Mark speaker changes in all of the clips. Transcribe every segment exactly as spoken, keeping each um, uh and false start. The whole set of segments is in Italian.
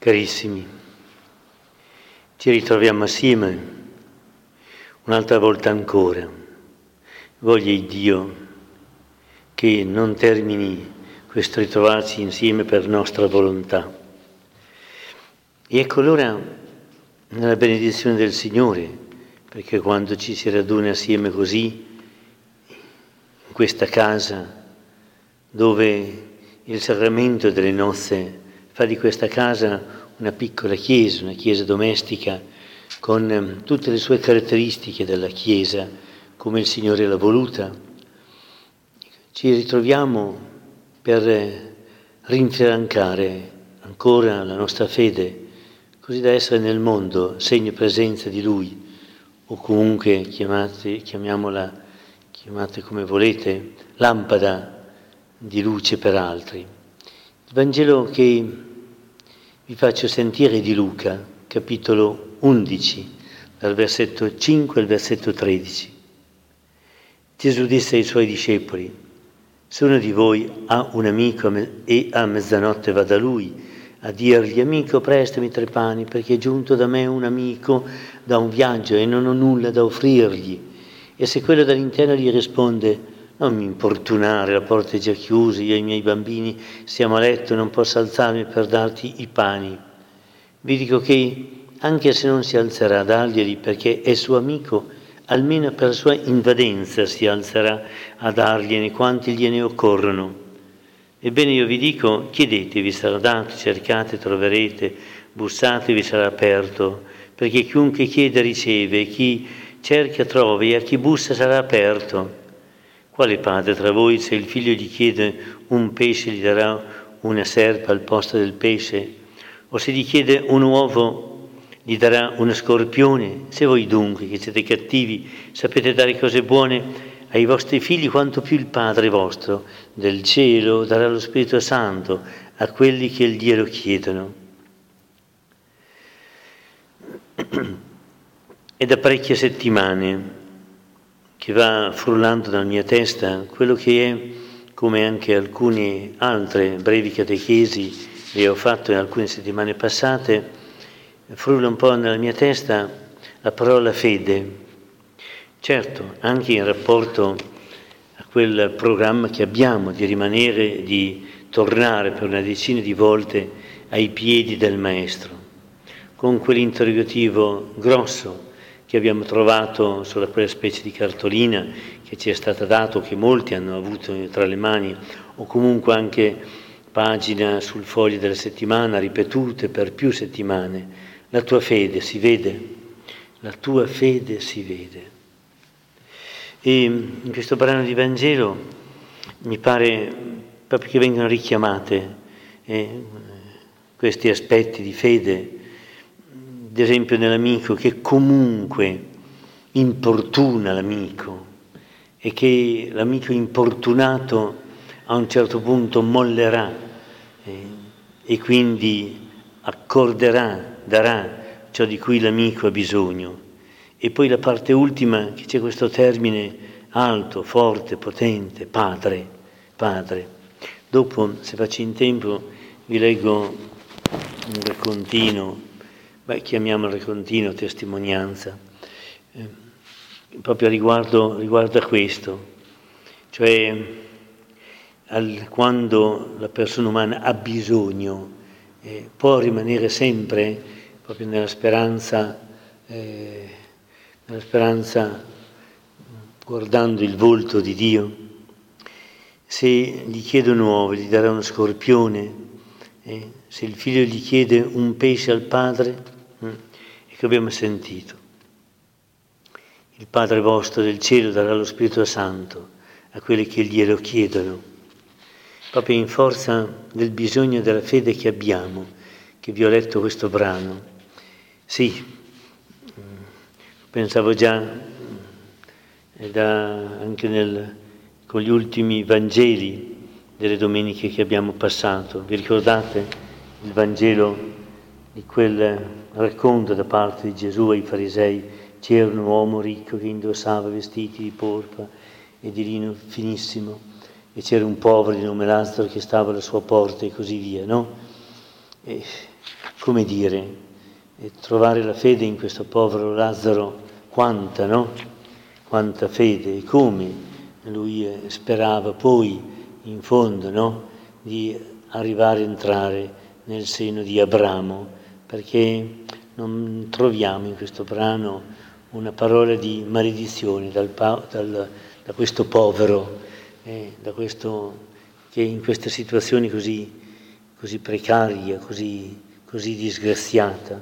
Speaker 1: Carissimi, ci ritroviamo assieme un'altra volta ancora. Voglia di Dio che non termini questo ritrovarci insieme per nostra volontà. E ecco allora nella benedizione del Signore, perché quando ci si raduna assieme così, in questa casa, dove il sacramento delle nozze fa di questa casa una piccola chiesa, una chiesa domestica, con tutte le sue caratteristiche della chiesa, come il Signore l'ha voluta, ci ritroviamo per rinfrancare ancora la nostra fede, così da essere nel mondo segno e presenza di Lui, o comunque chiamate, chiamiamola, chiamate come volete, lampada di luce per altri. Il Vangelo che vi faccio sentire è di Luca, capitolo undici, dal versetto cinque al versetto tredici. Gesù disse ai Suoi discepoli: se uno di voi ha un amico e a mezzanotte va da lui a dirgli: amico, prestami tre pani, perché è giunto da me un amico da un viaggio e non ho nulla da offrirgli. E se quello dall'interno gli risponde: non mi importunare, la porta è già chiusa, io e i miei bambini siamo a letto, non posso alzarmi per darti i pani. Vi dico che, anche se non si alzerà a darglieli perché è suo amico, almeno per sua invadenza si alzerà a dargliene quanti gliene occorrono. Ebbene io vi dico, chiedete, vi sarà dato, cercate, troverete, bussate, vi sarà aperto, perché chiunque chiede riceve, chi cerca trova e a chi bussa sarà aperto. Quale padre tra voi, se il figlio gli chiede un pesce, gli darà una serpe al posto del pesce? O se gli chiede un uovo, gli darà uno scorpione? Se voi dunque, che siete cattivi, sapete dare cose buone ai vostri figli, quanto più il Padre vostro del cielo darà lo Spirito Santo a quelli che glielo chiedono. È da parecchie settimane che va frullando dalla mia testa quello che è, come anche alcune altre brevi catechesi le ho fatto in alcune settimane passate, frulla un po' nella mia testa la parola fede. Certo, anche in rapporto a quel programma che abbiamo di rimanere, di tornare per una decina di volte ai piedi del Maestro, con quell'interrogativo grosso che abbiamo trovato sulla quella specie di cartolina che ci è stata data, che molti hanno avuto tra le mani, o comunque anche pagina sul foglio della settimana, ripetute per più settimane. La tua fede si vede, la tua fede si vede. E in questo brano di Vangelo mi pare proprio che vengano richiamate eh, questi aspetti di fede, ad esempio nell'amico che comunque importuna l'amico e che l'amico importunato a un certo punto mollerà eh, e quindi accorderà, darà ciò di cui l'amico ha bisogno. E poi la parte ultima, che c'è questo termine alto, forte, potente, padre, padre. Dopo, se faccio in tempo, vi leggo un raccontino, beh, chiamiamolo raccontino, testimonianza, eh, proprio riguardo, riguardo a questo, cioè al, quando la persona umana ha bisogno, eh, può rimanere sempre proprio nella speranza, eh, nella speranza guardando il volto di Dio. Se gli chiede un uovo, gli darà uno scorpione, eh, se il figlio gli chiede un pesce al padre, eh, e che abbiamo sentito. Il Padre vostro del cielo darà lo Spirito Santo a quelli che glielo chiedono, proprio in forza del bisogno della fede che abbiamo, che vi ho letto questo brano. Sì, pensavo già da, anche nel, con gli ultimi Vangeli delle domeniche che abbiamo passato. Vi ricordate il Vangelo di quel racconto da parte di Gesù ai farisei? C'era un uomo ricco che indossava vestiti di porpora e di lino finissimo, e c'era un povero di nome Lazzaro che stava alla sua porta e così via, no? E come dire, e trovare la fede in questo povero Lazzaro, quanta, no? Quanta fede, e come lui sperava poi, in fondo, no? Di arrivare a entrare nel seno di Abramo, perché non troviamo in questo brano una parola di maledizione dal, dal, da questo povero, eh, da questo che in questa situazione così, così precaria, così, così disgraziata.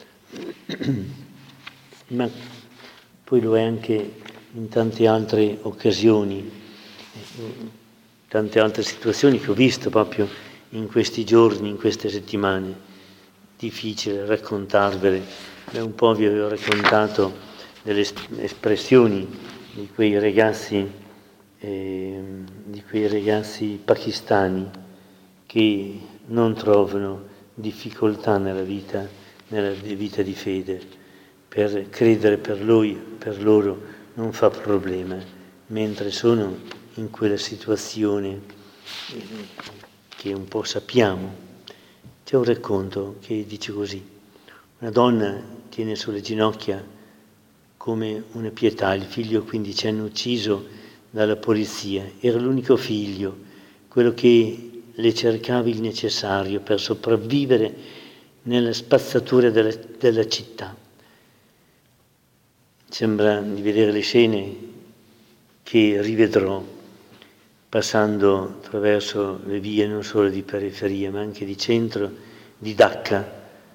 Speaker 1: Ma poi lo è anche in tante altre occasioni, tante altre situazioni che ho visto proprio in questi giorni, in queste settimane. Difficile raccontarvele, un po' vi avevo raccontato delle espressioni di quei ragazzi, eh, di quei ragazzi pakistani che non trovano difficoltà nella vita, nella vita di fede. Per credere per lui, per loro non fa problema, mentre sono in quella situazione che un po' sappiamo. C'è un racconto che dice così: una donna tiene sulle ginocchia come una pietà il figlio quindicenne ucciso dalla polizia. Era l'unico figlio, quello che le cercava il necessario per sopravvivere nella spazzatura della, della città. Sembra di vedere le scene che rivedrò passando attraverso le vie non solo di periferia ma anche di centro, di Dhaka,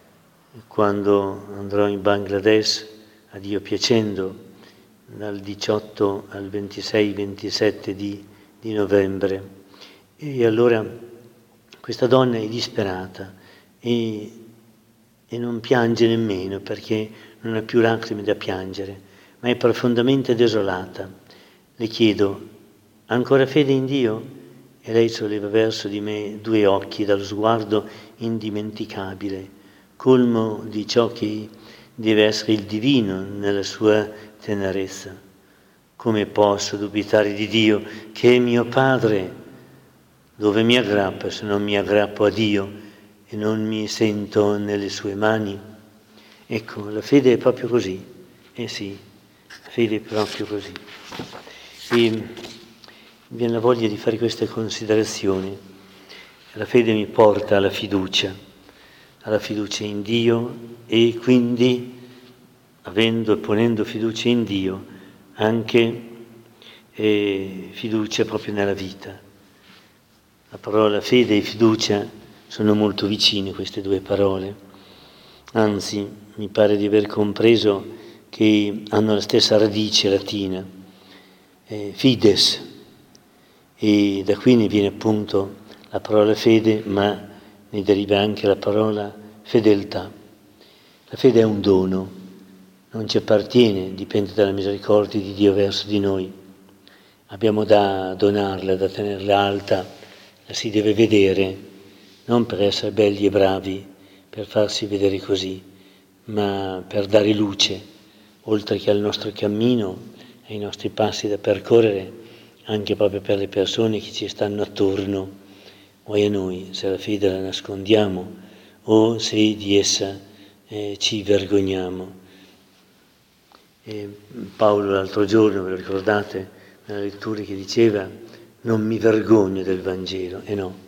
Speaker 1: quando andrò in Bangladesh, a Dio piacendo, dal diciotto al ventisei ventisette di, di novembre. E allora questa donna è disperata e, e non piange nemmeno perché non ha più lacrime da piangere, ma è profondamente desolata. Le chiedo: ha ancora fede in Dio? E lei solleva verso di me due occhi dallo sguardo indimenticabile, colmo di ciò che deve essere il divino nella sua tenerezza. Come posso dubitare di Dio, che è mio Padre? Dove mi aggrappo se non mi aggrappo a Dio e non mi sento nelle sue mani? Ecco, la fede è proprio così. Eh sì, la fede è proprio così. E mi viene la voglia di fare queste considerazioni. La fede mi porta alla fiducia, alla fiducia in Dio e quindi, avendo e ponendo fiducia in Dio, anche eh, fiducia proprio nella vita. La parola fede e fiducia sono molto vicine, queste due parole. Anzi, mi pare di aver compreso che hanno la stessa radice latina, eh, fides, e da qui ne viene appunto la parola fede, ma ne deriva anche la parola fedeltà. La fede è un dono, non ci appartiene, dipende dalla misericordia di Dio verso di noi. Abbiamo da donarla, da tenerla alta, la si deve vedere, non per essere belli e bravi, per farsi vedere così, ma per dare luce, oltre che al nostro cammino, ai nostri passi da percorrere, anche proprio per le persone che ci stanno attorno, o a noi, se la fede la nascondiamo o se di essa eh, ci vergogniamo. E Paolo l'altro giorno, ve lo ricordate, nella lettura che diceva: non mi vergogno del Vangelo, e eh no.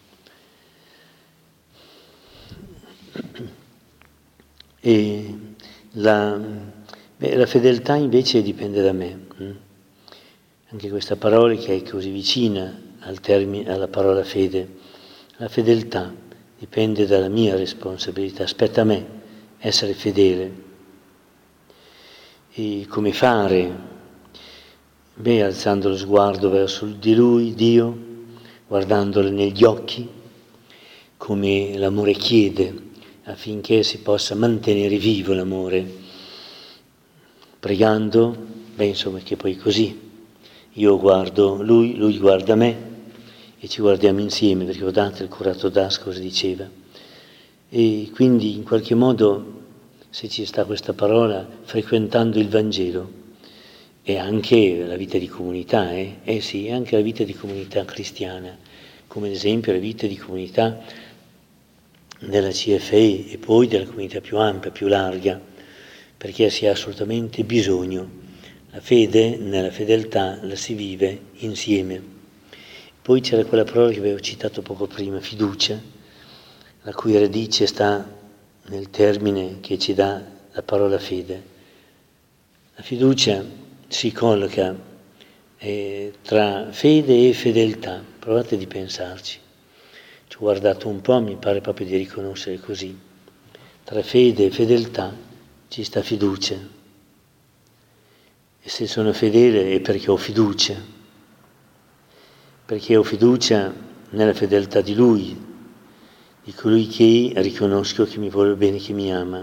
Speaker 1: E la, beh, la fedeltà invece dipende da me. Hm? Anche questa parola che è così vicina al termine, alla parola fede. La fedeltà dipende dalla mia responsabilità, aspetta a me essere fedele. E come fare? Beh, alzando lo sguardo verso di Lui, Dio, guardandolo negli occhi, come l'amore chiede, affinché si possa mantenere vivo l'amore, pregando, beh insomma che poi così, io guardo Lui, Lui guarda me e ci guardiamo insieme, perché ricordate il curato d'Ars cosa diceva. E quindi in qualche modo, se ci sta questa parola, frequentando il Vangelo, e anche la vita di comunità, eh? eh sì, anche la vita di comunità cristiana, come ad esempio la vita di comunità della C F E e poi della comunità più ampia, più larga, perché si ha assolutamente bisogno. La fede, nella fedeltà, la si vive insieme. Poi c'era quella parola che avevo citato poco prima, fiducia, la cui radice sta nel termine che ci dà la parola fede. La fiducia si colloca eh, tra fede e fedeltà, provate di pensarci. Ci ho guardato un po', mi pare proprio di riconoscere così. Tra fede e fedeltà ci sta fiducia. E se sono fedele è perché ho fiducia, perché ho fiducia nella fedeltà di Lui, di colui che riconosco che mi vuole bene, che mi ama.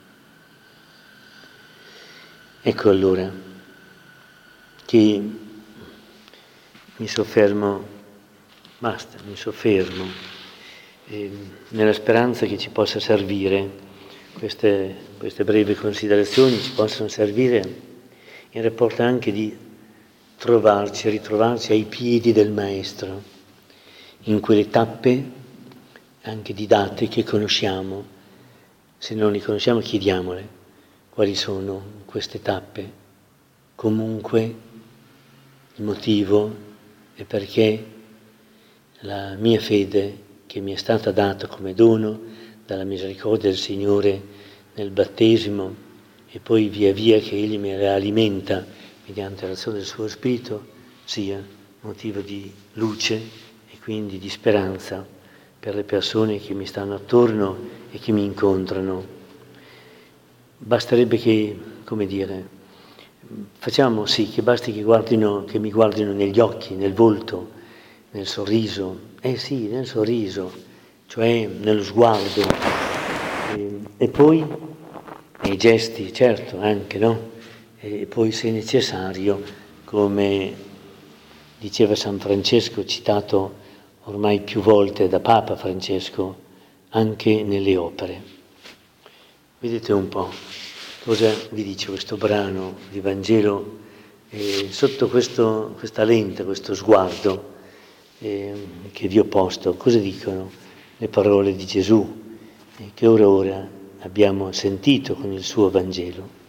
Speaker 1: Ecco allora che mi soffermo, basta, mi soffermo, eh, nella speranza che ci possa servire, queste, queste brevi considerazioni ci possano servire in rapporto anche di trovarci, ritrovarci ai piedi del Maestro, in quelle tappe anche di date che conosciamo. Se non li conosciamo chiediamole quali sono queste tappe. Comunque il motivo è perché la mia fede, che mi è stata data come dono dalla misericordia del Signore nel battesimo e poi via via che Egli me la alimenta mediante l'azione del suo Spirito, sia motivo di luce e quindi di speranza per le persone che mi stanno attorno e che mi incontrano. Basterebbe che, come dire, facciamo sì, che basti che guardino, che mi guardino negli occhi, nel volto, nel sorriso, eh sì, nel sorriso, cioè nello sguardo, e, e poi nei gesti, certo, anche, no? E poi se necessario, come diceva San Francesco, citato ormai più volte da Papa Francesco, anche nelle opere. Vedete un po' cosa vi dice questo brano di Vangelo eh, sotto questo, questa lente, questo sguardo eh, che vi ho posto. Cosa dicono le parole di Gesù eh, che ora ora abbiamo sentito con il suo Vangelo?